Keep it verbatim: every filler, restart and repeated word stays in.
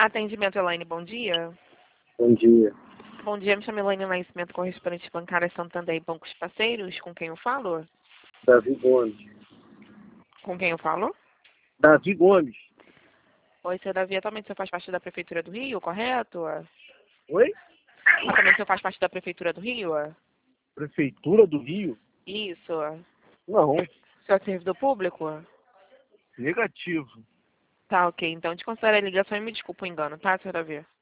Atendimento, Elaine, bom dia. Bom dia. Bom dia, me chamo Elaine Nascimento, correspondente bancária Santander e Bancos Parceiros. Com quem eu falo? Davi Gomes. Com quem eu falo? Davi Gomes. Oi, seu Davi, atualmente você faz parte da Prefeitura do Rio, correto? Oi? Atualmente você faz parte da Prefeitura do Rio? Prefeitura do Rio? Isso. Não. Você é servidor público? Negativo. Tá, ok. Então, desconsidere a ligação e me desculpa o engano, tá, seu Davi?